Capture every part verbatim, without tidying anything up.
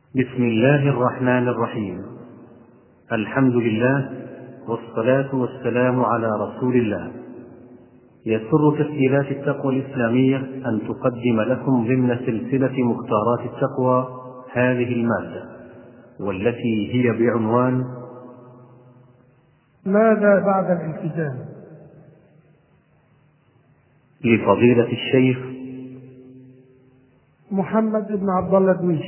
بسم الله الرحمن الرحيم. الحمد لله والصلاة والسلام على رسول الله. يسر تسجيلات التقوى الإسلامية أن تقدم لكم ضمن سلسلة مختارات التقوى هذه المادة، والتي هي بعنوان ماذا بعد الالتزام، لفضيلة الشيخ محمد بن عبد الله دويش.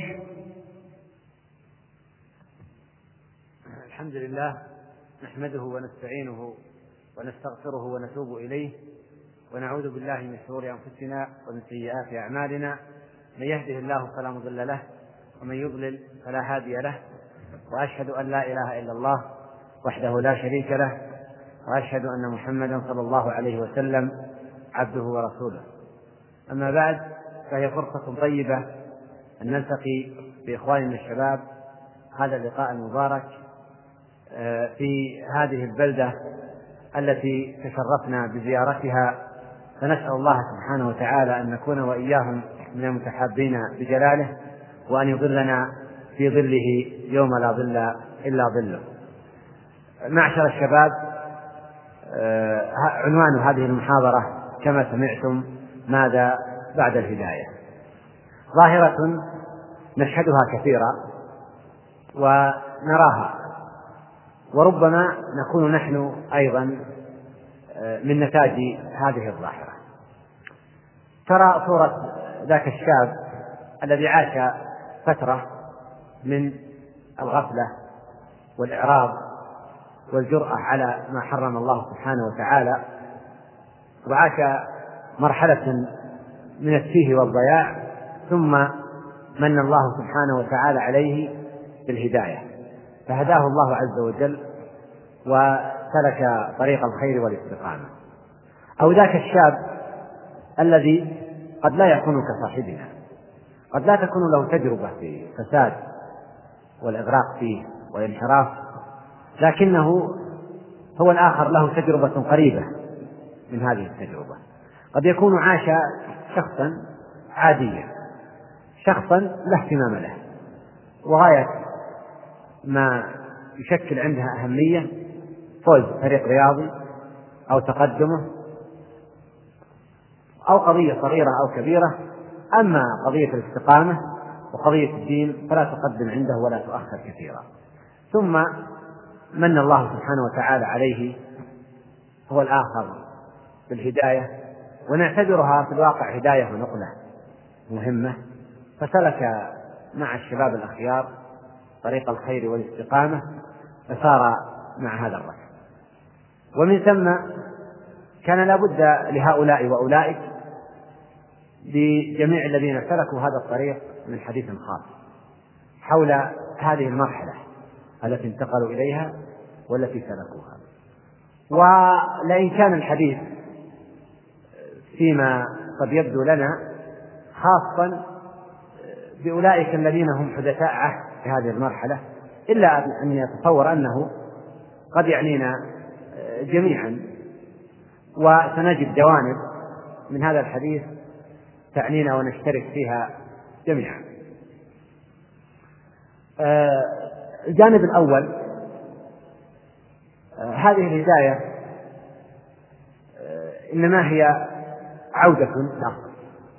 الحمد لله، نحمده ونستعينه ونستغفره ونتوب إليه، ونعوذ بالله من شرور أنفسنا ومن سيئات أعمالنا. من يهده الله فلا مضل له، ومن يضلل فلا هادي له، وأشهد أن لا إله إلا الله وحده لا شريك له، وأشهد أن محمدا صلى الله عليه وسلم عبده ورسوله. أما بعد، فهي فرصة طيبة أن نلتقي بإخواننا الشباب هذا اللقاء المبارك في هذه البلدة التي تشرفنا بزيارتها، فنسأل الله سبحانه وتعالى أن نكون وإياهم من المتحابين بجلاله، وأن يظلنا في ظله يوم لا ظل إلا ظله. معشر الشباب، عنوان هذه المحاضرة كما سمعتم: ماذا بعد الهداية؟ ظاهرة نشهدها كثيرا ونراها، وربما نكون نحن أيضا من نتاج هذه الظاهرة. ترى صورة ذاك الشاب الذي عاش فترة من الغفلة والإعراض والجرأة على ما حرم الله سبحانه وتعالى، وعاش مرحلة من التيه والضياع، ثم من الله سبحانه وتعالى عليه بالهداية، فهداه الله عز وجل وسلك طريق الخير والاستقامة. أو ذاك الشاب الذي قد لا يكون كصاحبنا، قد لا تكون له تجربة في الفساد والإغراق فيه والانحراف، لكنه هو الآخر له تجربة قريبة من هذه التجربة. قد يكون عاش شخصا عاديا، شخصا لا اهتمام له، وغاية ما يشكل عندها أهمية فوز فريق رياضي أو تقدمه أو قضية صغيرة أو كبيرة. أما قضية الاستقامة وقضية الدين فلا تقدم عنده ولا تؤخر كثيرا. ثم من الله سبحانه وتعالى عليه هو الآخر بالهداية، ونعتبرها في الواقع هداية ونقلة مهمة، فسلك مع الشباب الأخيار طريق الخير والاستقامة، فسار مع هذا الركب. ومن ثم كان لا بد لهؤلاء وأولئك بجميع الذين سلكوا هذا الطريق من حديث خاص حول هذه المرحلة التي انتقلوا إليها والتي سلكوها. ولئن كان الحديث فيما قد يبدو لنا خاصا بأولئك الذين هم حدثاء عهد في هذه المرحلة، إلا أن يتصور أنه قد يعنينا جميعا، وسنجد جوانب من هذا الحديث تعنينا ونشترك فيها جميعا. الجانب الأول، هذه الهداية إنما هي عودة للأصل،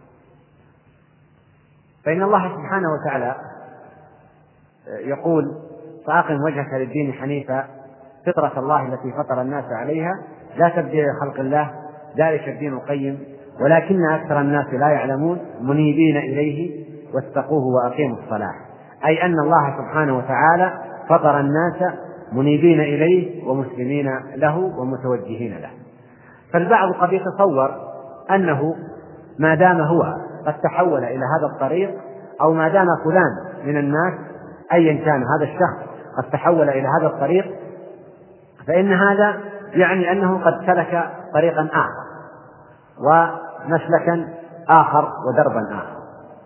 فإن الله سبحانه وتعالى يقول: فأقم وجهك للدين حنيفا فطرة الله التي فطر الناس عليها لا تبديل لخلق الله ذلك الدين القيم ولكن أكثر الناس لا يعلمون منيبين إليه واتقوه وأقيموا الصلاة. أي أن الله سبحانه وتعالى فطر الناس منيبين إليه ومسلمين له ومتوجهين له. فالبعض قد يتصور أنه ما دام هو قد تحول إلى هذا الطريق، أو ما دام فلان من الناس أيا كان هذا الشخص قد تحول إلى هذا الطريق، فإن هذا يعني أنه قد سلك طريقا آخر ومسلكا آخر ودربا آخر.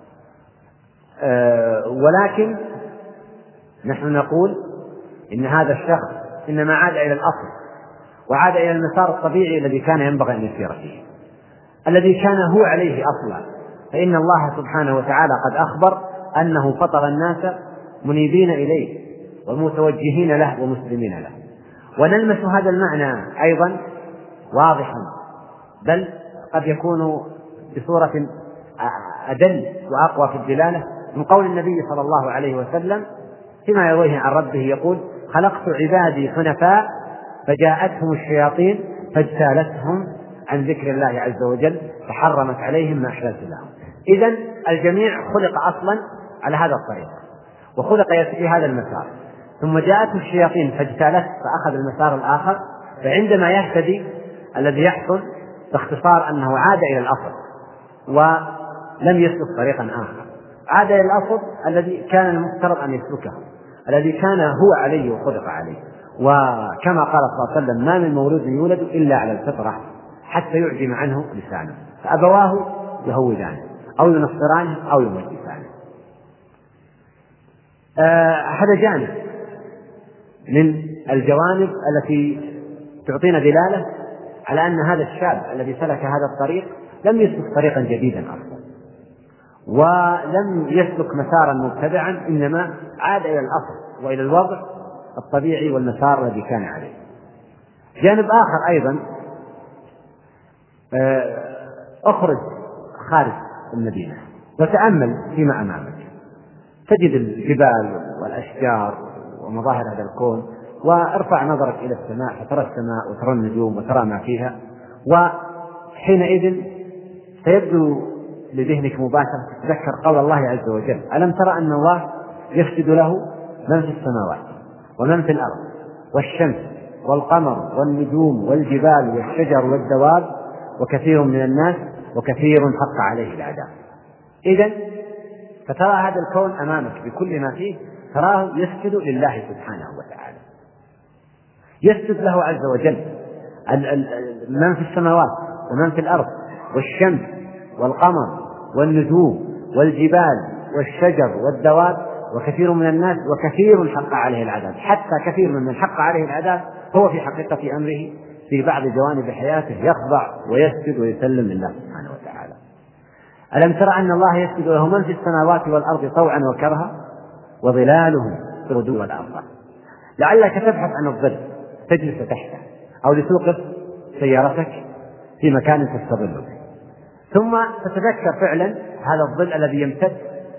أه ولكن نحن نقول إن هذا الشخص إنما عاد إلى الأصل، وعاد إلى المسار الطبيعي الذي كان ينبغي أن يسير فيه، الذي كان هو عليه أصلا. فإن الله سبحانه وتعالى قد أخبر أنه فطر الناس منيبين إليه ومتوجهين له ومسلمين له. ونلمس هذا المعنى أيضا واضحا، بل قد يكون بصورة أدل وأقوى في الدلالة من قول النبي صلى الله عليه وسلم فيما يرويه عن ربه يقول: خلقت عبادي حنفاء فجاءتهم الشياطين فاجتالتهم عن ذكر الله عز وجل فحرمت عليهم ما أحللت لهم. إذن الجميع خلق أصلا على هذا الطريق وخلق في هذا المسار، ثم جاءته الشياطين فاجتالت فأخذ المسار الآخر. فعندما يهتدي الذي يحصل باختصار أنه عاد إلى الأصل ولم يسلك طريقا آخر، عاد إلى الأصل الذي كان المفترض أن يسلكه، الذي كان هو عليه وخلق عليه. وكما قال صلى الله عليه وسلم: ما من مولود يولد إلا على الفطرة حتى يعجم عنه لسانه، فأبواه يهودانه أو ينصرانه أو يمجسانه. آه هذا جانب من الجوانب التي تعطينا دلالة على أن هذا الشاب الذي سلك هذا الطريق لم يسلك طريقا جديدا أصلا، ولم يسلك مسارا مبتدعا، إنما عاد إلى الأصل وإلى الوضع الطبيعي والمسار الذي كان عليه. جانب آخر أيضا، أخرج خارج المدينة وتأمل فيما أمامك، تجد الجبال والأشجار ومظاهر هذا الكون، وارفع نظرك إلى السماء فترى السماء وترى النجوم وترى ما فيها، وحينئذ سيبدو لذهنك مباشرة تتذكر قول الله عز وجل: ألم ترى أن الله يسجد له من في السماوات ومن في الأرض والشمس والقمر والنجوم والجبال والشجر والدواب وكثير من الناس وكثير حق عليه العذاب. إذن فترى هذا الكون أمامك بكل ما فيه، تراه يسجد لله سبحانه وتعالى، يسجد له عز وجل من في السماوات ومن في الأرض والشمس والقمر والنجوم والجبال والشجر والدواب وكثير من الناس وكثير حق عليه العذاب. حتى كثير من من حق عليه العذاب هو في حقيقة أمره في بعض جوانب حياته يخضع ويسجد ويسلم لله سبحانه وتعالى. ألم ترى أن الله يسجد له من في السماوات والأرض طوعا وكرها وظلالهم بالغدو والآصال. لعلك تبحث عن الظل تجلس تحته، أو لتوقف سيارتك في مكان تستظل به، ثم تتذكر فعلا هذا الظل الذي يمتد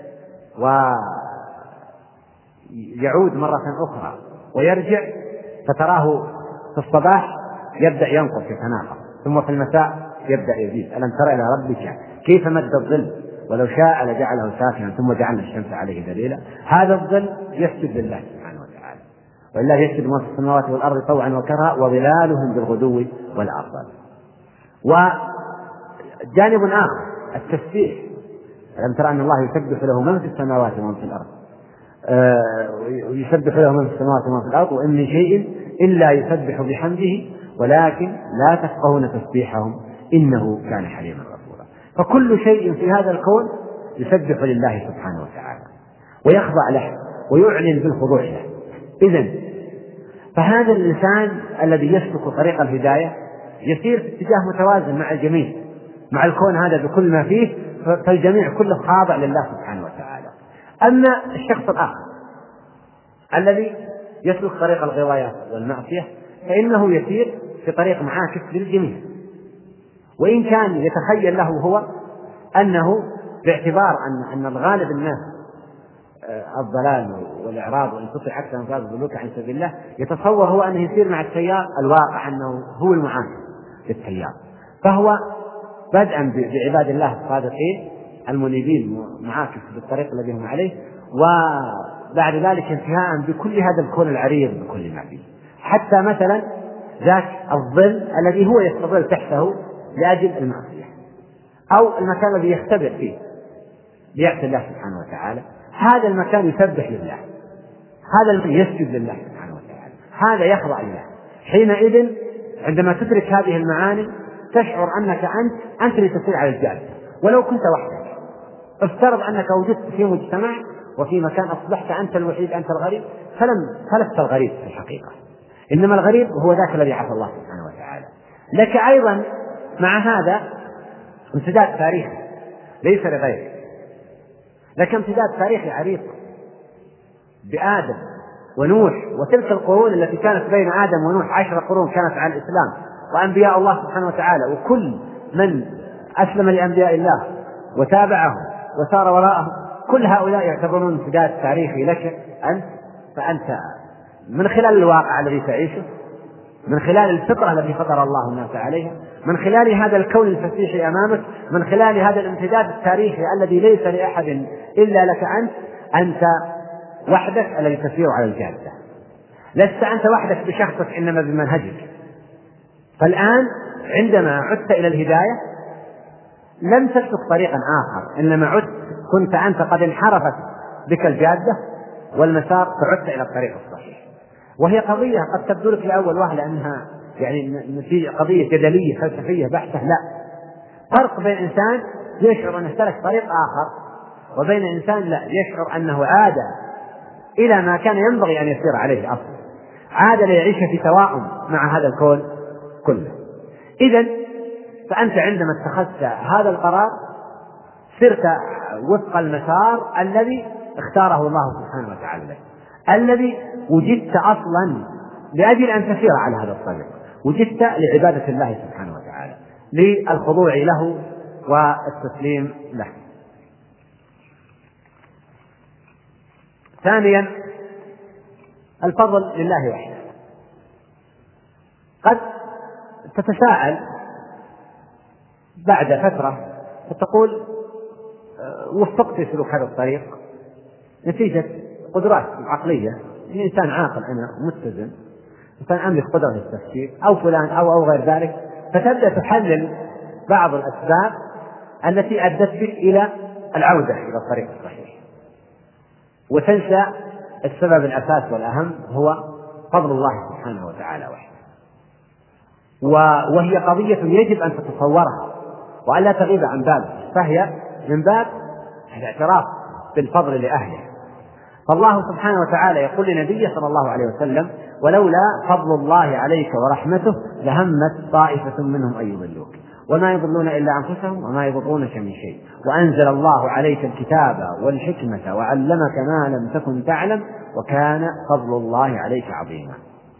ويعود مرة أخرى ويرجع، فتراه في الصباح يبدأ ينقص يتناقص، ثم في المساء يبدأ يزيد. ألم ترى إلى ربك كيف مد الظل ولو شاء لجعله ساكنا ثم جعلنا الشمس عليه دليلا. هذا الظل يسجد لله سبحانه وتعالى، ولله يسجد من في السماوات والأرض طوعا وكرها وظلالهم بالغدو والآصال. وجانب آخر التسبيح: ألم ترى أن الله يسبح له من في السماوات ومن في الأرض، يسبح له من في السماوات ومن في الأرض وإن من شيء إلا يسبح بحمده ولكن لا تفقهون تسبيحهم إنه كان حليما غفورا. فكل شيء في هذا الكون يسبح لله سبحانه وتعالى ويخضع له ويعلن بالخضوع له. إذن فهذا الإنسان الذي يسلك طريق الهداية يسير في اتجاه متوازن مع الجميع، مع الكون هذا بكل ما فيه، فالجميع كله خاضع لله سبحانه وتعالى. أما الشخص الآخر الذي يسلك طريق الغوايات والمعصية فإنه يسير في طريق معاكس للجميع، وإن كان يتخيل له هو أنه باعتبار أن أن الغالب الناس الضلال والإعراض وإن تطع أكثر من ذلك ذلوك عن سبيل الله، يتصور هو أنه يسير مع التيار، الواقع أنه هو المعاكس للتيار، فهو بدءا بعباد الله الصادقين المنيبين معاكس بالطريق الذي هم عليه، وبعد ذلك انتهاء بكل هذا الكون العريض بكل ما فيه، حتى مثلا ذاك الظل الذي هو يستظل تحته لأجل المعصية، أو المكان الذي يختبئ فيه ليعصي الله سبحانه وتعالى، هذا المكان يسبح لله، هذا المكان يسجد لله سبحانه وتعالى، هذا يخضع لله. حينئذ عندما تدرك هذه المعاني تشعر أنك أنت أنت اللي تسير على الجادة ولو كنت وحدك. افترض أنك وجدت في مجتمع وفي مكان أصبحت أنت الوحيد، أنت الغريب، فلم فلست الغريب في الحقيقة، إنما الغريب هو ذاك الذي عصى الله سبحانه وتعالى. لك أيضا مع هذا امتداد تاريخي ليس لغيرك، لك امتداد تاريخي عريض بآدم ونوح وتلك القرون التي كانت بين آدم ونوح عشر قرون كانت على الإسلام، وأنبياء الله سبحانه وتعالى، وكل من أسلم لأنبياء الله وتابعهم وسار وراءهم، كل هؤلاء يعتبرون امتداد تاريخي لك أنت. فأنت من خلال الواقع الذي تعيشه، من خلال الفطرة التي فطر الله الناس عليها، من خلال هذا الكون الفسيح أمامك، من خلال هذا الامتداد التاريخي الذي ليس لأحد إلا لك أنت، أنت وحدك الذي تسير على الجادة. لست أنت وحدك بشخصك، إنما بمنهجك. فالآن عندما عدت إلى الهداية لم تسلك طريقا آخر، إنما عدت كنت أنت قد انحرفت بك الجادة والمسار، فعدت إلى الطريق الصحيح. وهي قضية قد تبدو لك لأول وهلة أنها يعني في قضية جدلية فلسفية بحتة، لا. فرق بين إنسان يشعر أنه سلك طريق آخر وبين إنسان لا، يشعر أنه عاد إلى ما كان ينبغي أن يسير عليه أصلا، عاد ليعيش في توائم مع هذا الكون كله. إذن فأنت عندما اتخذت هذا القرار سرت وفق المسار الذي اختاره الله سبحانه وتعالى لك، الذي وجدت أصلا لأجل أن تسير على هذا الطريق، وجدت لعبادة الله سبحانه وتعالى، للخضوع له والتسليم له. ثانيا الفضل لله وحده. قد تتساءل بعد فترة فتقول وفقت في سلوك هذا الطريق نتيجة قدرات عقلية، الإنسان عاقل أنا متزن، إنسان أملك قدرة التفكير، أو فلان أو أو غير ذلك، فتبدأ تحلل بعض الأسباب التي أدت بك إلى العودة إلى الطريق الصحيح، وتنسى السبب الأساس والأهم هو فضل الله سبحانه وتعالى وحده. وهي قضية يجب أن تتصورها وأن لا تغيب عن بالك، فهي من باب الاعتراف بالفضل لأهله. فالله سبحانه وتعالى يقول لنبيه صلى الله عليه وسلم: ولولا فضل الله عليك ورحمته لهمت طائفة منهم أن يضلوك وما يضلون إلا أنفسهم وما يضرونك من شيء وأنزل الله عليك الكتاب والحكمة وعلمك ما لم تكن تعلم وكان فضل الله عليك عظيما.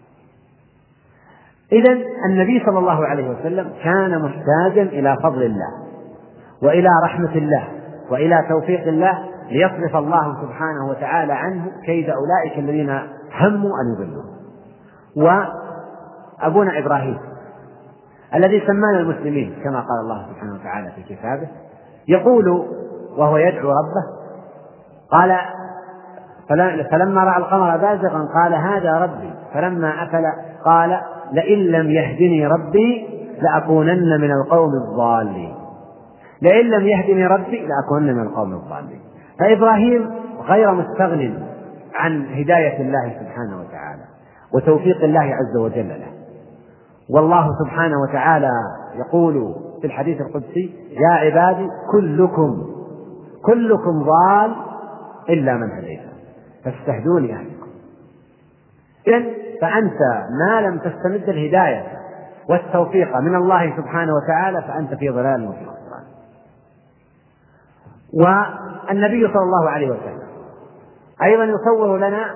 إذن النبي صلى الله عليه وسلم كان محتاجا إلى فضل الله وإلى رحمة الله وإلى توفيق الله ليصرف الله سبحانه وتعالى عنه كيد أولئك الذين هموا أن يضلوه. وأبونا إبراهيم الذي سمانا المسلمين كما قال الله سبحانه وتعالى في كتابه، يقول وهو يدعو ربه قال: فلما رأى القمر بازغا قال هذا ربي فلما أفل قال لئن لم يهدني ربي لأكونن من القوم الضالين لئن لم يهدني ربي لأكونن من القوم الضالين. فإبراهيم غير مستغن عن هداية الله سبحانه وتعالى وتوفيق الله عز وجل له. والله سبحانه وتعالى يقول في الحديث القدسي: يا عبادي كلكم كلكم ضال إلا من هديته فاستهدوني أهدكم. إذن فأنت ما لم تستمد الهداية والتوفيق من الله سبحانه وتعالى فأنت في ضلال وفي خسران. والنبي صلى الله عليه وسلم أيضا يصور لنا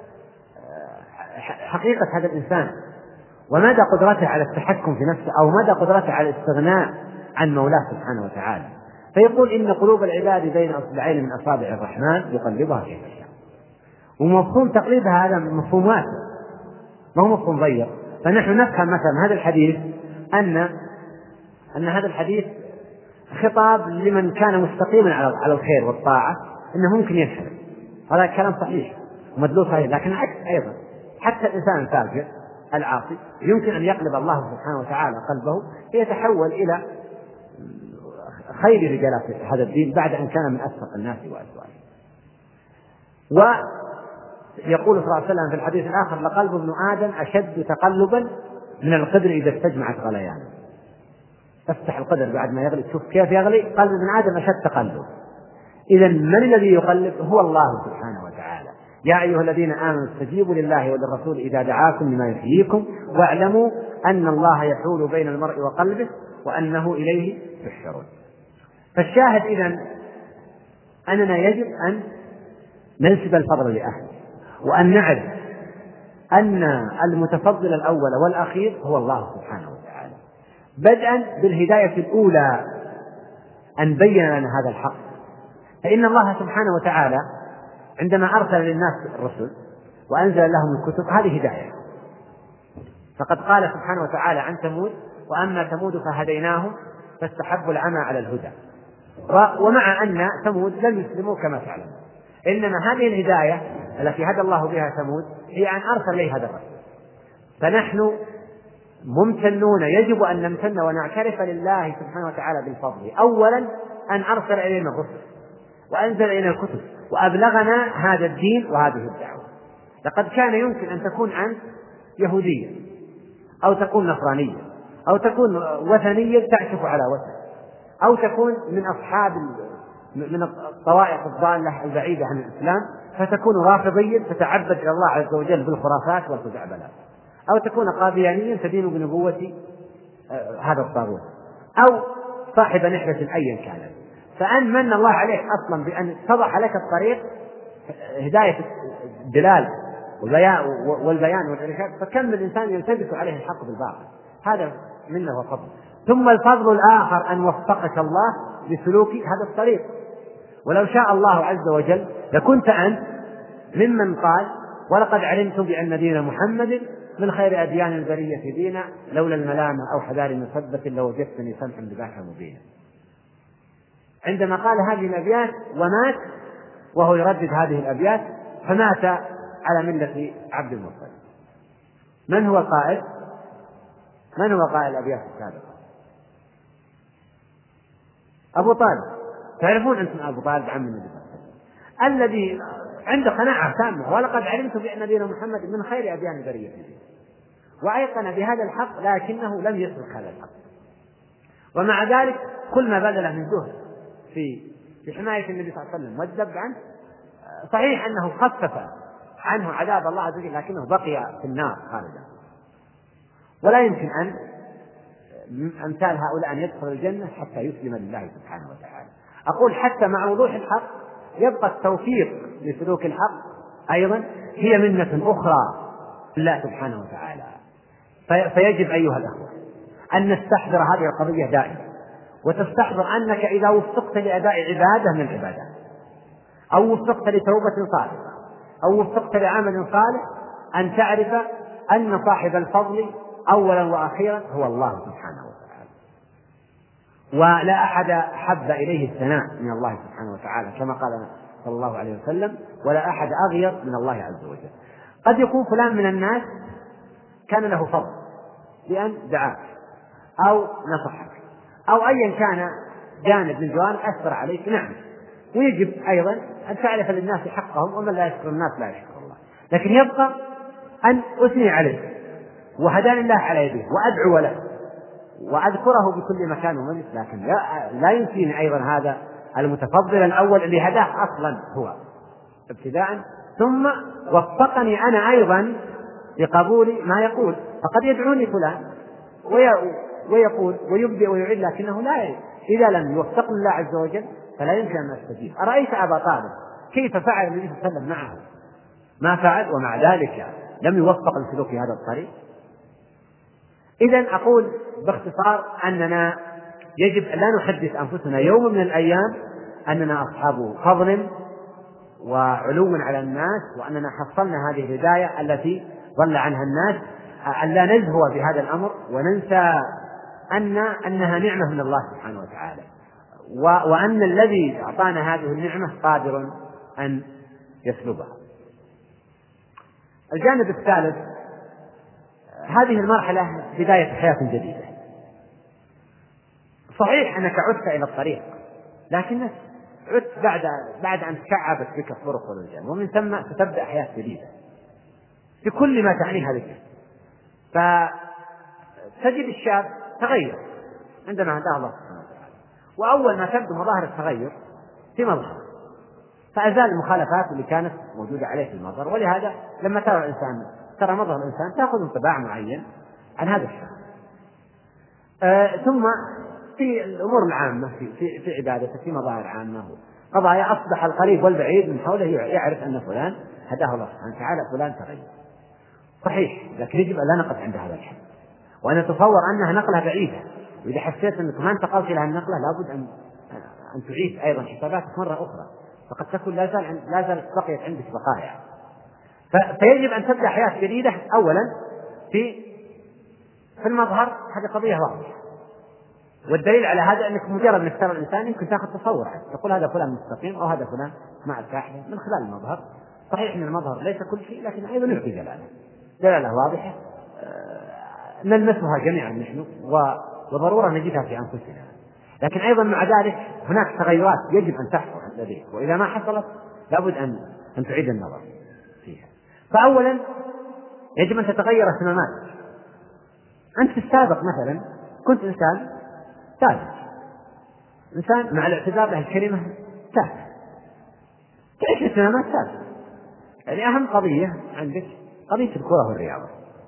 حقيقة هذا الإنسان ومدى قدرته على التحكم في نفسه أو مدى قدرته على الاستغناء عن مولاه سبحانه وتعالى. فيقول: إن قلوب العباد بين أصبعين من أصابع الرحمن يقلبها كيف يشاء. ومفهوم تقليدها هذا مفهوم واسع، ما هو مفهوم ضيق. فنحن نفهم مثلا هذا الحديث أن أن هذا الحديث خطاب لمن كان مستقيما على الخير والطاعة، أنه ممكن ينحرف. هذا كلام صحيح ومدلول صحيح، لكن العكس أيضا، حتى الإنسان الفاجر العاصي يمكن أن يقلب الله سبحانه وتعالى قلبه ليتحول إلى خير رجالات هذا الدين بعد أن كان من أسفق الناس وأسوأهم. ويقول صلى الله عليه وسلم في الحديث الآخر: لقلب ابن آدم أشد تقلبا من القدر إذا استجمعت غليانه. تفتح القدر بعد ما يغلي تشوف كيف يغلي، قلب ابن آدم أشد تقلب. إذن من الذي يقلب؟ هو الله سبحانه وتعالى. يا أيها الذين آمنوا استجيبوا لله وللرسول إذا دعاكم لما يحييكم واعلموا أن الله يحول بين المرء وقلبه وأنه إليه تحشرون. فالشاهد إذن أننا يجب أن ننسب الفضل لأهله وأن نعرف أن المتفضل الأول والأخير هو الله سبحانه وتعالى، بدءا بالهداية الأولى أن بين لنا هذا الحق. فإن الله سبحانه وتعالى عندما أرسل للناس الرسل وأنزل لهم الكتب هذه هداية، فقد قال سبحانه وتعالى عن ثمود: وأما ثمود فهديناهم فاستحبوا العمى على الهدى. ومع أن ثمود لم يسلموا كما تعلم، إنما هذه الهداية التي هدى الله بها ثمود هي أن أرسل إليه هذا الرسول. فنحن ممتنون، يجب أن نمتن ونعترف لله سبحانه وتعالى بالفضل، أولا أن أرسل إلينا الرسل وأنزل إلينا الكتب وأبلغنا هذا الدين وهذه الدعوة. لقد كان يمكن أن تكون أنت يهوديا أو تكون نصرانيا أو تكون وثنيا تعكف على وثن، أو تكون من أصحاب من الطوائف الضالة البعيدة عن الإسلام فتكون رافضيا تتعبد إلى الله عز وجل بالخرافات والخزعبلات، أو تكون قاديانيا تدين بنبوة هذا الطاغوت، أو صاحب نحلة أيا كانت. فأن من الله عليك أصلا بأن اتضح لك الطريق، هداية الدلال والبيان والإرشاد، فكم من إنسان يلتبس عليه الحق بالباطل، هذا منه وفضل. ثم الفضل الآخر أن وفقك الله لسلوك هذا الطريق. ولو شاء الله عز وجل لكنت أنت ممن قال: ولقد علمتم بأن دين محمد من خير أديان البرية دينا لولا الملامة أو حذار مثبت لوجدتني سمحا بذاك مبينا. عندما قال هذه الأبيات ومات وهو يردد هذه الأبيات، فمات على ملة عبد المطلب. من هو القائل؟ من هو قائل الأبيات السابقة؟ أبو طالب. تعرفون أنتم أبو طالب عم النبي صلى الله عليه وسلم الذي عنده قناعة تامة: ولقد علمت بأن دين محمد من خير أديان البرية دينا، وأيقن بهذا الحق لكنه لم يسلك هذا الحق. ومع ذلك كل ما بذله من جهد في في حماية النبي صلى الله عليه وسلم والذب عنه، صحيح أنه خفف عنه عذاب الله عز وجل، لكنه بقي في النار خالدا. ولا يمكن أن أمثال هؤلاء أن يدخل الجنة حتى يسلم لله سبحانه وتعالى. أقول حتى مع وضوح الحق يبقى التوفيق لسلوك الحق أيضا هي منة أخرى لله سبحانه وتعالى. فيجب أيها الأخوة أن نستحضر هذه القضية دائما، وتستحضر أنك إذا وفقت لأداء عبادة من العبادات، أو وفقت لتوبة صالحة، أو وفقت لعمل صالح، أن تعرف أن صاحب الفضل أولا وأخيرا هو الله سبحانه وتعالى. ولا أحد حب إليه الثناء من الله سبحانه وتعالى، كما قال صلى الله عليه وسلم: ولا أحد أغير من الله عز وجل. قد يكون فلان من الناس كان له فضل بأن دعاك أو نصحك أو أيا كان جانب من جوانب أثر عليك، نعم، ويجب أيضا أن تعرف للناس حقهم، ومن لا يشكر الناس لا يشكر الله. لكن يبقى أن أثني عليه وهداني الله على يديه وأدعو له وأذكره بكل مكان ومجلس، لكن لا, لا ينسيني أيضا هذا المتفضل الأول اللي هداه أصلا هو ابتداء، ثم وفقني أنا أيضا لقبول ما يقول. فقد يدعوني فلان ويقول ويبدأ ويعيد، لكنه لا ي... إذا لم يوفقني الله عز وجل فلا يمكن أن أستجيب. أرأيت أبا طالب كيف فعل النبي صلى الله عليه وسلم معه؟ ما فعل، ومع ذلك لم يوفق لسلوك هذا الطريق. إذن أقول باختصار أننا يجب أن لا نحدث أنفسنا يوم من الأيام أننا أصحاب فضل وعلو على الناس، وأننا حصلنا هذه الهداية التي ضل عنها الناس، أن لا نزهو بهذا الأمر وننسى أن أنها نعمة من الله سبحانه وتعالى، وأن الذي أعطانا هذه النعمة قادر أن يسلبها. الجانب الثالث، هذه المرحلة بداية حياة جديدة. صحيح أنك عدت إلى الطريق، لكنك عدت بعد بعد أن تشعبت بك الطرق والرجال، ومن ثم ستبدأ حياة جديدة بكل ما تعنيها لك. فتجد الشاب تغير عندما هداه الله سبحانه وتعالى، وأول ما تبدو مظاهر التغير في مظهر، فأزال المخالفات اللي كانت موجودة عليه في المظهر. ولهذا لما ترى الإنسان ترى مظهر الإنسان تأخذ انطباع معين عن هذا الشخص. آه ثم في الأمور العامة في, في, في عبادته في مظاهر عامة قضايا، أصبح القريب والبعيد من حوله يعرف أن فلان هداه الله سبحانه وتعالى فلان تغير صحيح، لكن يجب أن لا نقف عند هذا الحد، وأن نتصور أنها نقلة بعيدة، وإذا حسيت أنك ما انتقلت إلى النقلة لابد أن أن تعيد أيضا حساباتك مرة أخرى، فقد تكون لا زال لا زالت بقيت عندك بقايا. فيجب أن تبدأ حياة جديدة أولا في في المظهر، هذه قضية واضحة، والدليل على هذا أنك مجرد أنك ترى الإنسان يمكن تأخذ تصور عنه، تقول هذا فلان مستقيم أو هذا فلان مع الكاحلة من خلال المظهر. صحيح أن المظهر ليس كل شيء، لكن أيضا يعطي دلالة دلالة واضحة نلمسها جميعا نحن وضرورة نجدها في أنفسنا. لكن أيضا مع ذلك هناك تغيرات يجب أن تحصل لديك، وإذا ما حصلت لابد أن أن تعيد النظر فيها. فأولا يجب أن تتغير اهتماماتك. أنت في السابق مثلا كنت إنسان ثابت، إنسان مع الاعتذار له الكلمة ثابت، تعيش اهتمامات ثابتة. يعني أهم قضية عندك قضية الكرة والرياضة،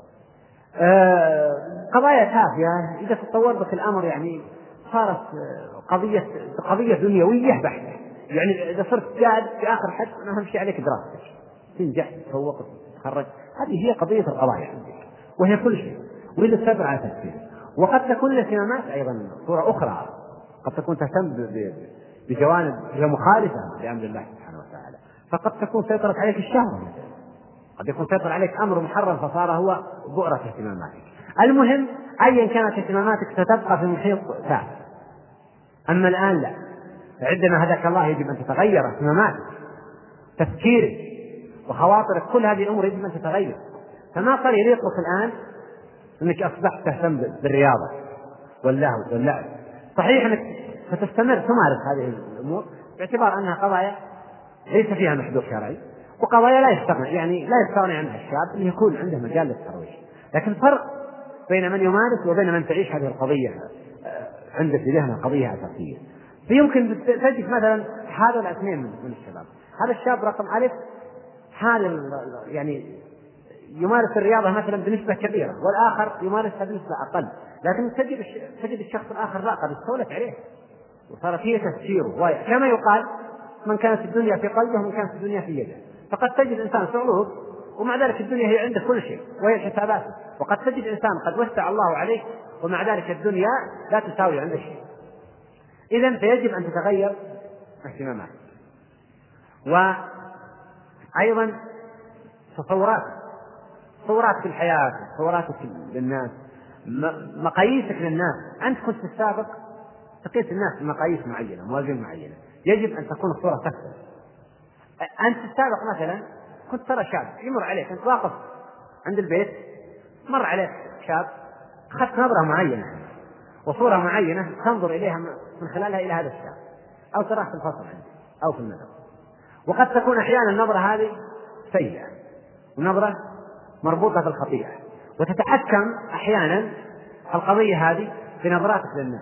آه قضايا تافهة إذا تطور بك الأمر يعني صارت قضية قضية دنيوية بحتة. يعني إذا صرت جاد في آخر حد أهم شيء عليك دراستك، تنجح تتفوق تتخرج، هذه هي قضية القضايا عندك وهي كل شيء، وإذا تتبع على تفكير. وقد تكون الاهتمامات أيضا صورة أخرى، قد تكون تهتم بجوانب هي مخالفة لأمر الله سبحانه وتعالى، فقد تكون سيطرت عليك الشهوة مثلا، قد يكون سيطر عليك أمر محرم فصار هو بؤرة اهتماماتك. المهم أيا كانت اهتماماتك ستبقى في محيط ثابت. أما الآن لا، عندما هداك الله يجب أن تتغير اهتماماتك، تفكيرك وخواطرك، كل هذه الأمور يجب أن تتغير. فما صار يليقك الآن أنك أصبحت تهتم بالرياضة واللهو واللعب. صحيح أنك ستستمر تمارس هذه الأمور باعتبار أنها قضايا ليس فيها محذور شرعي، وقضايا لا يستغني يعني لا يستغني عنها الشاب أن يكون عنده مجال للترويج. لكن فرق بين من يمارس وبين من تعيش هذه القضية عندك في ذهنه قضية أساسية. فيمكن تجد مثلا هذا الاثنين من الشباب، هذا الشاب رقم ألف حال يعني يمارس الرياضة مثلا بنسبة كبيرة، والآخر يمارسها بنسبة أقل، لكن تجد تجد الشخص الآخر لا قد استولت عليه وصارت هي تفسيره. كما يقال من كانت الدنيا في قلبه ومن كانت الدنيا في يده. فقد تجد إنسان صعود ومع ذلك الدنيا هي عنده كل شيء وهي الحسابات، وقد تجد إنسان قد وسع الله عليه ومع ذلك الدنيا لا تساوي عنده شيء. إذن فيجب أن تتغير اهتماماتك، وأيضا تصورات تصورات في الحياة، تصوراتك للناس، مقاييسك للناس. أنت كنت في السابق تقيس الناس بمقاييس معينة، موازين معينة، يجب أن تكون الصورة تختلف. أنت في السابق مثلا كنت ترى شاب يمر عليك، أنت واقف عند البيت مر عليك شاب، أخذت نظرة معينة وصورة معينة تنظر إليها من خلالها إلى هذا الشاب، أو تراه في الفصل عندك أو في المدرسة. وقد تكون أحيانا النظرة هذه سيئة ونظرة مربوطة بالخطيئة، وتتحكم أحيانا القضية هذه بنظراتك للناس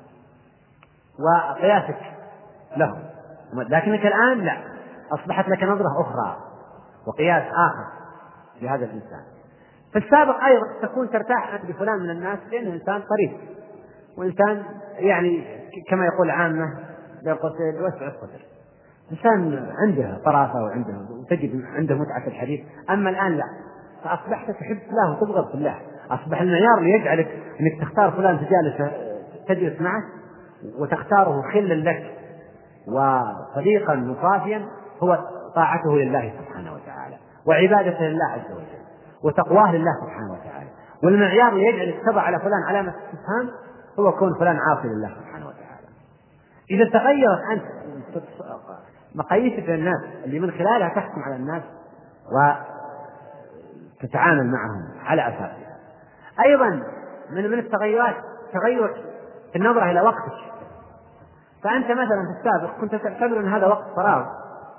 وقياسك لهم. لكنك الآن لا، أصبحت لك نظرة أخرى وقياس آخر لهذا الإنسان. في السابق أيضا تكون ترتاح أنت بفلان من الناس لأنه إنسان طريف وإنسان يعني كما يقول عامة يوسع الصدر، إنسان عنده طرافة وعنده وتجد عنده متعة الحديث. أما الآن لا، فأصبحت تحب الله وتبغض الله. أصبح المعيار اللي يجعلك أنك تختار فلان تجالس تجلس معه وتختاره خلا لك وصديقا مصافيا هو طاعته لله سبحانه وتعالى وعبادته لله عز وجل وتقواه لله سبحانه وتعالى. والمعيار اللي يجعلك تضع على فلان علامة استفهام هو كون فلان عاصي لله سبحانه وتعالى. إذا تغيرت أنت مقاييسك للناس اللي من خلالها تحكم على الناس وتتعامل معهم على أساسها. أيضا من من التغيرات تغير النظرة إلى وقتك. فأنت مثلا في السابق كنت تعتبر أن هذا وقت فراغ،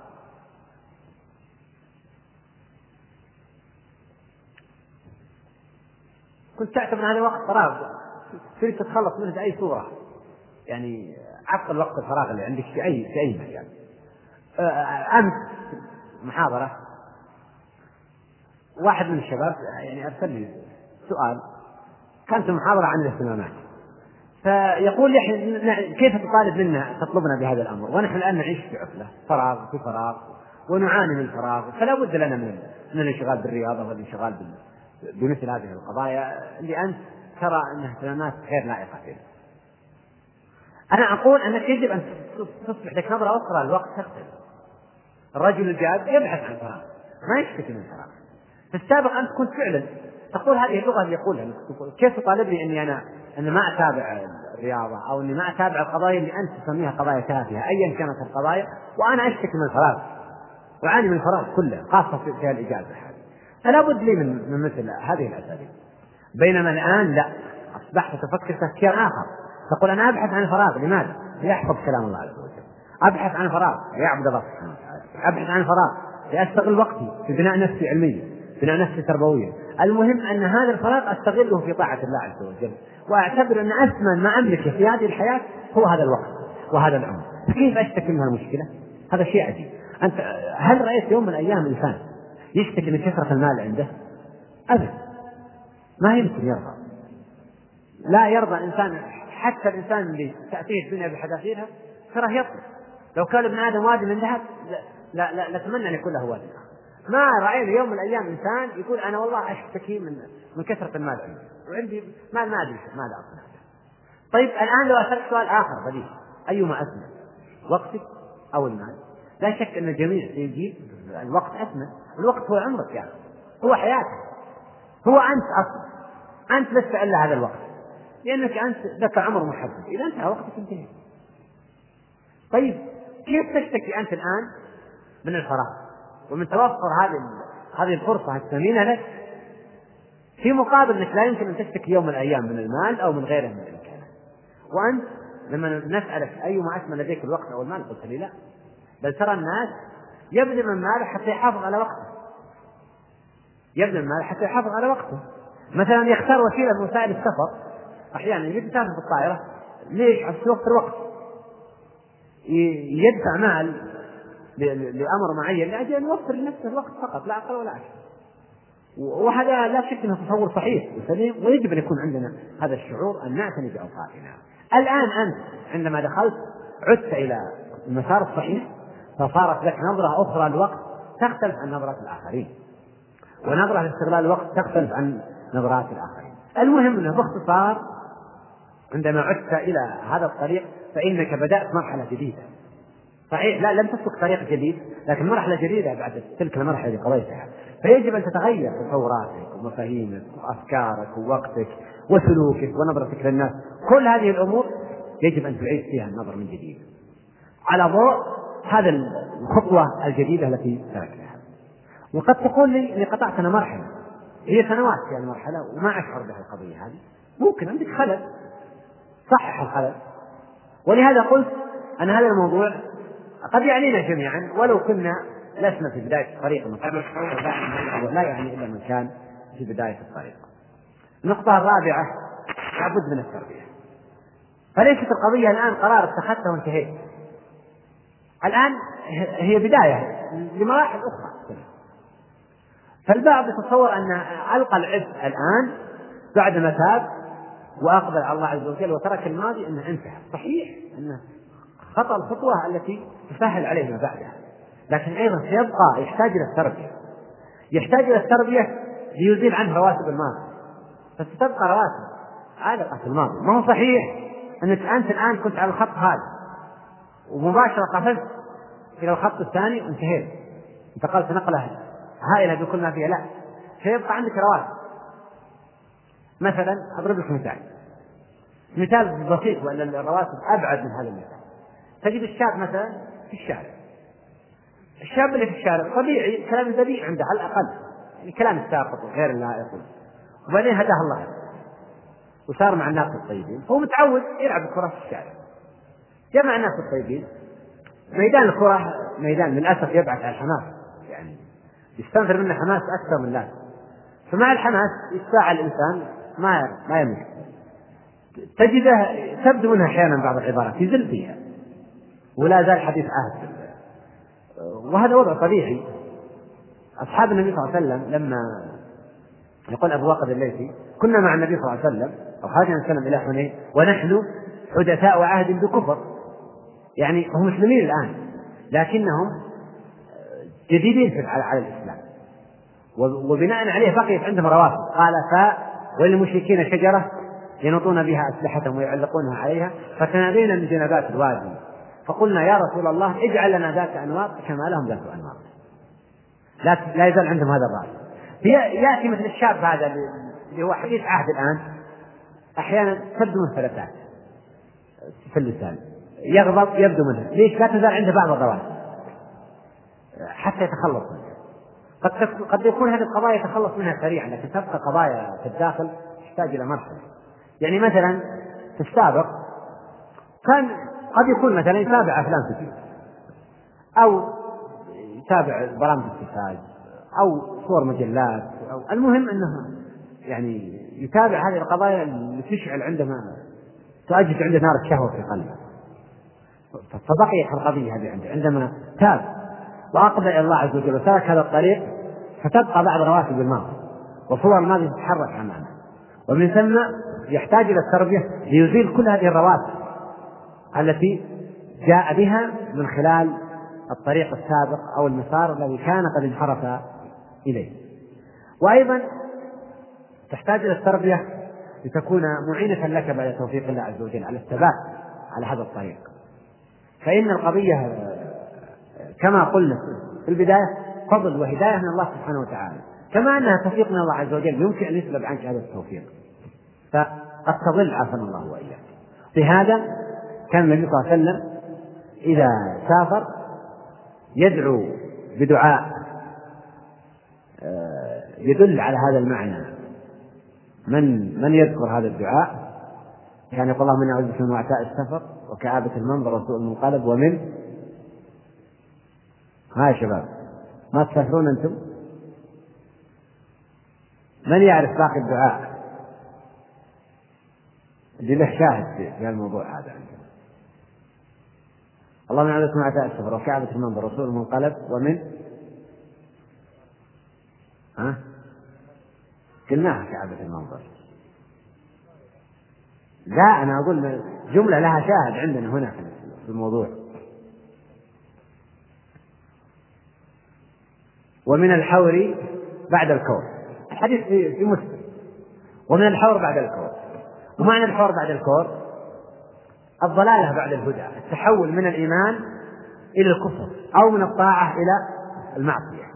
كنت تعتبر أن هذا وقت فراغ تريد تتخلص منه بأي صورة، يعني عقل وقت الفراغ اللي عندك في أي في أي مجال. أمس محاضرة واحد من الشباب يعني أرسل لي سؤال، كانت محاضرة عن الاهتمامات، فيقول لي كيف تطالب منا تطلبنا بهذا الأمر ونحن الآن نعيش في عطلة فراغ في فراغ ونعاني من الفراغ، فلا بد لنا من من الانشغال بالرياضة والانشغال بمثل هذه القضايا اللي أنت ترى أنها اهتمامات غير لائقة فيها. أنا أقول أنك يجب أن تصبح لك نظرة أخرى، الوقت تختلف. الرجل الجاد يبحث عن فراغ، ما يشتكي من فراغ. في السابق أنت كنت فعلا تقول هذه اللغة اللي يقولها، كيف تطالبني أني أنا أنا ما أتابع الرياضة أو أني ما أتابع القضايا اللي أنت تسميها قضايا تافهة أيا كانت القضايا، وأنا أشتكي من الفراغ وأعاني من الفراغ كله، خاصة في الإجازة هذه. فلا بد لي من, من مثل هذه الأساليب. بينما الآن لا، أصبحت تفكر تفكير آخر، تقول أنا أبحث عن الفراغ. لماذا؟ ليحفظ كلام الله عز وجل. أبحث عن الفراغ ليعبد الله سبحانه وتعالى. أبحث عن الفراغ لأستغل وقتي في بناء نفسي علميا، بناء نفسي تربويا. المهم أن هذا الفراغ أستغله في طاعة الله عز وجل، وأعتبر أن أثمن ما أملكه في هذه الحياة هو هذا الوقت وهذا العمر. كيف أشتكي من المشكلة؟ هذا شيء عجيب. أنت هل رأيت يوم من الأيام إنسان يشتكي من كثرة المال عنده؟ أبدا، ما يمكن يرضى. لا يرضى إنسان، حتى الإنسان اللي تأتيه الدنيا بحذافيرها ترى يطلب. لو كان ابن آدم وادي من ذهب لا لا لا أتمنى أن يكون له وادي. ما رأينا يوم من الأيام إنسان يقول أنا والله أشتكي من من كثرة المال عندي، وعندي مال ما أدري ماذا أصنع. طيب الآن لو أسألك سؤال آخر بديهي، أيما أثمن، وقتك أو المال؟ لا شك أن الجميع سيجيب الوقت أثمن. الوقت هو عمرك، يعني هو حياتك، هو أنت أصلا. أنت لست إلا هذا الوقت، لأنك أنت لك عمر محدد، إذا انتهى وقتك انتهى. طيب كيف تشتكي أنت الآن من الفراغ ومن توفر هذه هذه الفرصة الثمينة لك، في مقابل أنك لا يمكن أن تشتكي يوم من الأيام من المال أو من غيره من الإمكانات؟ وأنت لما نسألك أيما أثمن لديك الوقت أو المال قلت لي لا، بل ترى الناس يبذل من ماله حتى يحافظ على وقته، يبذل من ماله حتى يحافظ على وقته. مثلا يختار وسيلة من وسائل السفر، أحيانا يجب يسافر بالطائرة، ليش؟ عشان يوفر وقت، يدفع مال لأمر معين لأجل أن يوفر لنفسه الوقت فقط، لا أقل ولا أكثر. وهذا لا شك أنه تصور صحيح وسليم، ويجب أن يكون عندنا هذا الشعور أن نعتني بأوقاتنا. الآن أنت عندما دخلت عدت إلى المسار الصحيح، فصارت لك نظرة أخرى للوقت تختلف عن نظرات الآخرين، ونظرة لاستغلال الوقت تختلف عن نظرات الآخرين. المهم أنه باختصار عندما عدت إلى هذا الطريق فإنك بدأت مرحلة جديدة. صحيح لا لم تسلك طريق جديد، لكن مرحلة جديدة بعد تلك المرحلة اللي قضيتها، فيجب أن تتغير تصوراتك ومفاهيمك وأفكارك ووقتك وسلوكك ونظرتك للناس. كل هذه الأمور يجب أن تعيد فيها النظر من جديد على ضوء هذا الخطوة الجديدة التي تركتها. وقد تقول لي أني قطعت أنا مرحلة، هي سنوات في المرحلة وما أشعر بها القضية هذه. ممكن عندك خلل، صحح الخلل. ولهذا قلت أن هذا الموضوع قد يعنينا جميعا ولو كنا لسنا في بداية الطريق المقابل، لا يعني إلا من كان في بداية الطريق. النقطة الرابعة لابد من التربية. فليست القضية الآن قرار اتخذته وانتهيت، الآن هي بداية لمراحل أخرى. فالبعض يتصور أن ألقى العبء الآن بعد ما تاب وأقبل على الله عز وجل وترك الماضي أنه انتهى. صحيح أنه خطأ الخطوة التي تسهل عليه ما بعدها، لكن أيضا سيبقى يحتاج إلى التربية، يحتاج إلى التربية ليزيل عنه رواتب الماضي، فستبقى رواتب عالقة في الماضي. ما هو صحيح أنك أنت الآن كنت على الخط هذا ومباشرة قفزت إلى الخط الثاني وانتهيت، انتقلت نقلة هائلة بكل ما فيها، لا، سيبقى عندك رواتب. مثلا أضرب لك مثال مثال بسيط وأن الرواتب أبعد من هذا المثال. تجد الشاب مثلا في الشارع، الشاب اللي في الشارع طبيعي كلام بديع عنده على الأقل، يعني كلام الساقط وغير اللائق، وبعدين هداه الله وصار مع الناس الطيبين، هو متعود يلعب الكرة في الشارع، جمع الناس الطيبين، ميدان الكرة ميدان للأسف يبعث على الحماس، يعني يستنفر منه حماس أكثر من ذلك، فمع الحماس يستاع الإنسان ما ما يملك، تجده تبدو منها أحيانا بعض العبارات يزل فيها ولا زال حديث عهد، وهذا وضع طبيعي. أصحاب النبي صلى الله عليه وسلم لما يقول أبو واقد الليثي كنا مع النبي صلى الله عليه وسلم أو خرجنا نسلم إلى حنين ونحن حدثاء عهد بكفر، يعني هم مسلمين الآن لكنهم جديدين على الإسلام، وبناء عليه بقيت عندهم روافض. قال: ف وللمشركين شجرة ينطون بها أسلحتهم ويعلقونها عليها فتنادينا من جنبات الوادي فقلنا يا رسول الله اجعل لنا ذات أنواط كما لهم ذات أنواط. لا, لا يزال عندهم هذا الرأي. يأتي مثل الشاب هذا اللي هو حديث عهد الآن، أحيانا تبدو من فلتات في اللسان، يغضب يبدو منه. ليش؟ لا تزال عنده بعض الروائح حتى يتخلص منها. قد قد يكون هذه القضايا يتخلص منها سريعا، لكن تبقى قضايا في الداخل تحتاج إلى مرحلة. يعني مثلا في السابق كان قد يكون مثلا يتابع أفلام كثير أو يتابع برامج التلفاز أو صور مجلات، أو المهم أنه يعني يتابع هذه القضايا اللي تشعل عندما تؤجج عنده نار الشهوة في قلبه. فبقيت القضية هذه عنده عندما تاب وأقبل إلى الله عز وجل وسلك هذا الطريق، فتبقى بعض رواتب الماضي وصور الماضي تتحرك أمامه، ومن ثم يحتاج إلى التربية ليزيل كل هذه الرواتب التي جاء بها من خلال الطريق السابق أو المسار الذي كان قد انحرف إليه. وأيضا تحتاج إلى التربية لتكون معينة لك بعد توفيق الله عز وجل على الثبات على هذا الطريق. فإن القضية كما قلنا في البداية فضل وهداية من الله سبحانه وتعالى، كما أنها توفيق من الله عز وجل يمكن أن يسلب عنك هذا التوفيق، فقد تضل عافانا الله وإياك. لهذا كان النبي صلى الله عليه وسلم إذا سافر يدعو بدعاء يدل على هذا المعنى. من من يذكر هذا الدعاء كان يقول: اللهم إني أعوذ بك من وعثاء السفر وكآبة المنظر وسوء المنقلب ومن ها يا شباب ما تسافرون أنتم؟ من يعرف باقي الدعاء اللي له شاهد في الموضوع هذا عندنا؟ اللهم إني أعوذ بك من وعثاء السفر وكآبة المنظر وسوء المنقلب ومن ها قلناها كآبة المنظر. لا أنا أقول جملة لها شاهد عندنا هنا في الموضوع. ومن الحور بعد الكور، الحديث في مسلم. ومن الحور بعد الكور، ومعنى الحور بعد الكور الضلالة بعد الهدى، التحول من الإيمان إلى الكفر أو من الطاعة إلى المعصية.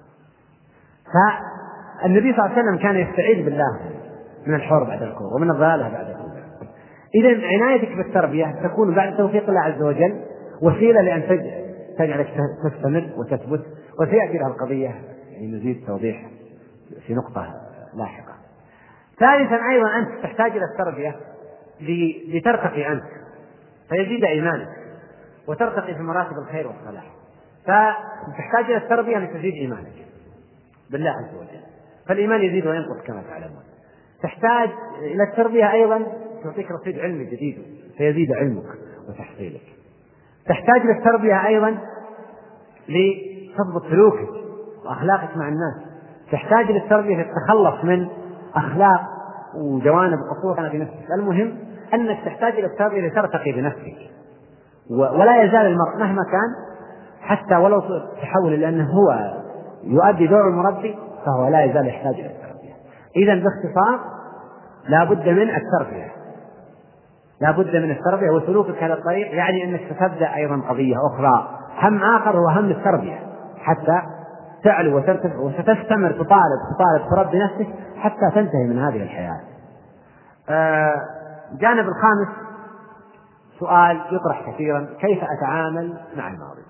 فالنبي صلى الله عليه وسلم كان يستعيذ بالله من الحور بعد الكور ومن الضلالة بعد الهدى. إذن عنايتك بالتربية تكون بعد توفيق الله عز وجل وسيلة لأن تجعلك تستمر وتثبت. وسيأتي لها القضية يعني نزيد توضيح في نقطة لاحقة. ثالثا أيضا أنت تحتاج إلى التربية لترتقي أنت فيزيد إيمانك وترتقي في مراتب الخير والصلاح. فتحتاج إلى التربية لتزيد إيمانك بالله عز وجل، فالإيمان يزيد وينقص كما تعلمون. تحتاج إلى التربية أيضا تعطيك رصيد علمي جديد فيزيد علمك وتحصيلك. تحتاج إلى التربية أيضا لتضبط سلوكك وأخلاقك مع الناس. تحتاج إلى التربية للتخلص من أخلاق وجوانب قصورها بنفسك. المهم أنك تحتاج إلى التربية لترتقي بنفسك، ولا يزال المرء مهما كان حتى ولو تحول لأنه هو يؤدي دور المربي فهو لا يزال يحتاج إلى التربية. إذن باختصار لا بد من التربية، لا بد من التربية وسلوكك على الطريق، يعني أنك ستبدأ أيضا قضية أخرى، هم آخر هو هم التربية حتى تعلو وترتفع وستستمر تطالب تطالب تربي نفسك حتى تنتهي من هذه الحياة. آه جانب الخامس سؤال يطرح كثيرا: كيف أتعامل مع الماضي؟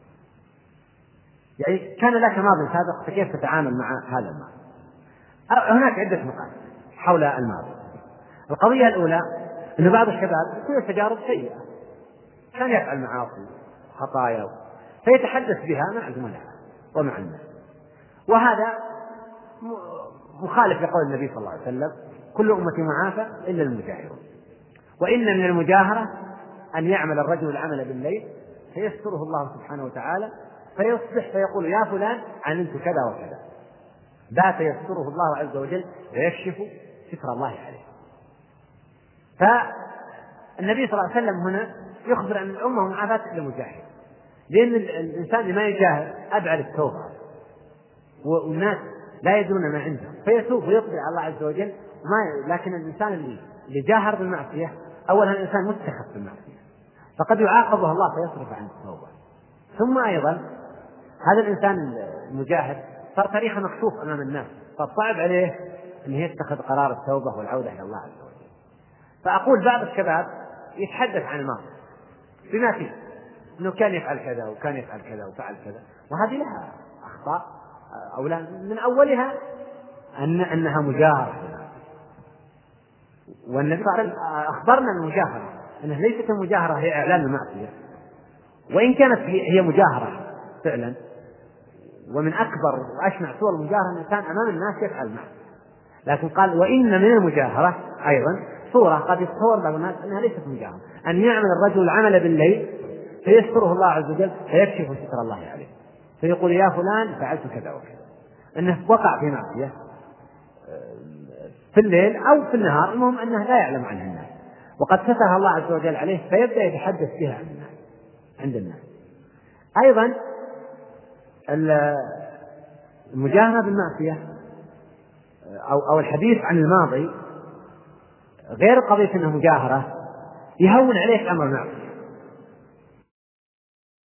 يعني كان لك ماضي سابق فكيف تتعامل مع هذا الماضي؟ هناك عدة نقاط حول الماضي. القضية الأولى أن بعض الشباب يكون تجارب سيئة، كان يفعل معاصي خطايا فيتحدث بها مع زملائه ومع الناس، وهذا مخالف لقول النبي صلى الله عليه وسلم: كل أمتي معافى إلا المجاهرون. وإن من المجاهرة أن يعمل الرجل العمل بالليل فيستره الله سبحانه وتعالى فيصبح فيقول: يا فلان عملت كذا وكذا، بات يستره الله عز وجل ويكشف ستر الله عليه. فالنبي صلى الله عليه وسلم هنا يخبر أن الأمة معافاة إلا المجاهر، لأن الإنسان اللي ما يجاهر أدعى للتوبة، والناس لا يدرون ما عنده فيتوب ويقضي على الله عز وجل. ما لكن الإنسان اللي اللي جاهر بالمعصية أولا الإنسان متخذ بالمعصية فقد يعاقبه الله فيصرف عن التوبة. ثم أيضا هذا الإنسان المجاهد صار تاريخه مكشوف أمام الناس، فصعب عليه أن يتخذ قرار التوبة والعودة إلى الله عز وجل. فأقول بعض الشباب يتحدث عن الماضي بما فيه أنه كان يفعل كذا وكان يفعل كذا وفعل كذا، وهذه لها أخطاء أو لا، من أولها أن أنها مجاهرة، والنبي صلى الله عليه وسلم أخبرنا المجاهرة أنها ليست المجاهرة هي إعلان المعصية، وإن كانت هي مجاهرة فعلا، ومن أكبر وأشنع صور المجاهرة أن الإنسان أمام الناس يفعل المعصية، لكن قال وإن من المجاهرة أيضا صورة قد يتصور بعض الناس أنها ليست مجاهرة، أن يعمل الرجل العمل بالليل فيستره الله عز وجل فيكشف ستر الله عليه فيقول يا فلان فعلت كذا وكذا، أنه وقع في معصية في الليل أو في النهار، المهم أنه لا يعلم عنها الناس وقد سترها الله عز وجل عليه فيبدأ يتحدث بها عن الناس عند الناس. أيضا المجاهرة بالمعصية أو أو الحديث عن الماضي غير قضية أنه مجاهرة يهون عليك أمر المعصية،